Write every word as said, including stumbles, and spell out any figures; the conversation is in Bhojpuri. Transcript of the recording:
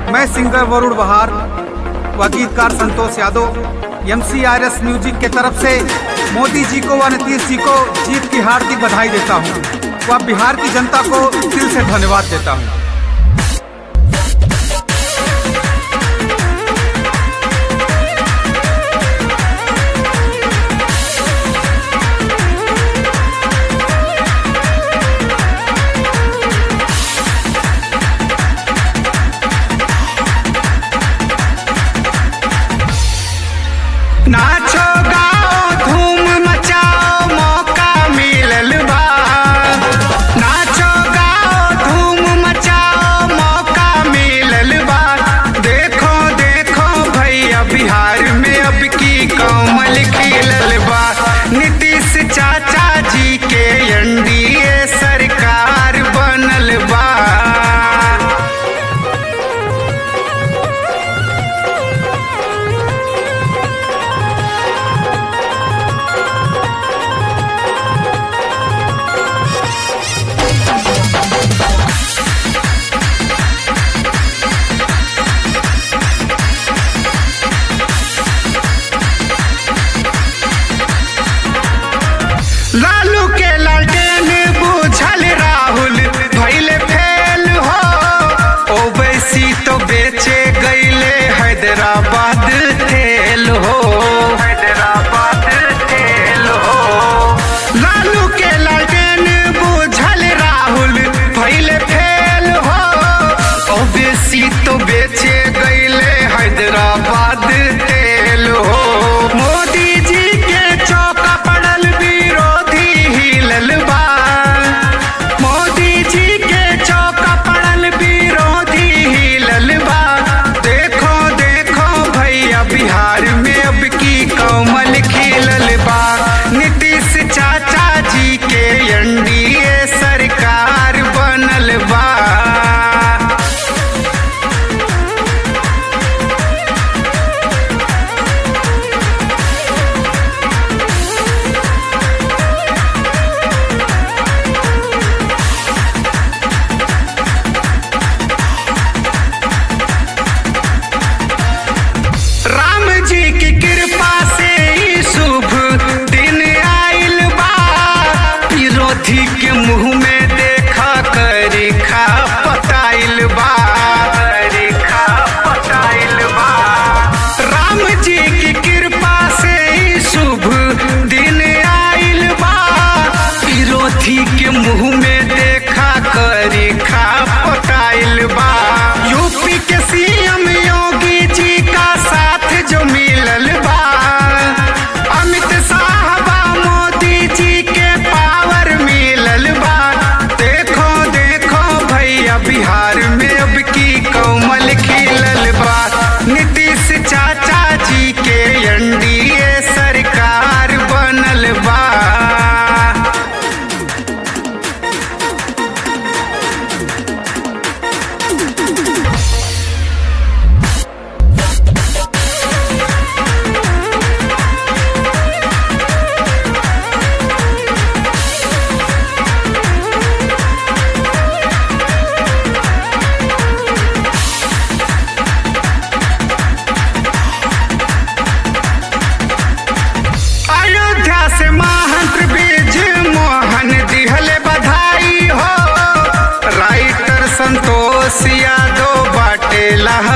मैं सिंगर वरुण बहार व गीतकार Santosh Yadav M C R S music के तरफ से मोदी जी को व नीतीश जी को जीत की हार्दिक बधाई देता हूँ व बिहार की जनता को दिल से धन्यवाद देता हूँ। नाचो गाओ धूम मचाओ मौका मिलल बा। नाचो गाओ धूम मचाओ मौका मिलल बा। देखो देखो भैया बिहार में अब की कमल खिलल बा। नीतीश चाचा जी के एन डी ए सरकार बनल बा। लालू के लालटेन बुझल राहुल भइले फेल हो। ओवैसी तो बेचे गईले हैदराबाद तेल हो। हैदराबाद तेल हो। लालू के लालटेन बुझल राहुल भइले फेल हो। ओवैसी तो बेचे गईले हैदराबाद तेल हो। मोदी जी के चौका पड़ल मोदी जी के चौका पड़ल विरोधी हिलल बा। देखो देखो भैया बिहार में अब की कमल खिलल बा। नीतीश चाचा जी के एन डी ए सरकार बनल बा। राम जी की कृपा से ही शुभ दिन आइल बा। विरोधी के मुंह में देखा करी खा पताइल बा। करीखा पताइल बा। राम जी की कृपा से ही शुभ दिन आइल बा। विरोधी के मुंह में देखा करी खा पताइल बा। यूपी के सी एम योगी जी का साथ जो मिलल बा। अमित शाह बा मोदी जी के पावर मिलल बा। देखो देखो भैया बिहार में अब की कमल खिलल बा। नीतीश चाचा जी के एन डी ए सरकार बनल बा। अयोध्या से महंत बीज मोहन दिहले बधाई हो। राइटर संतोष यादव बाटे लहा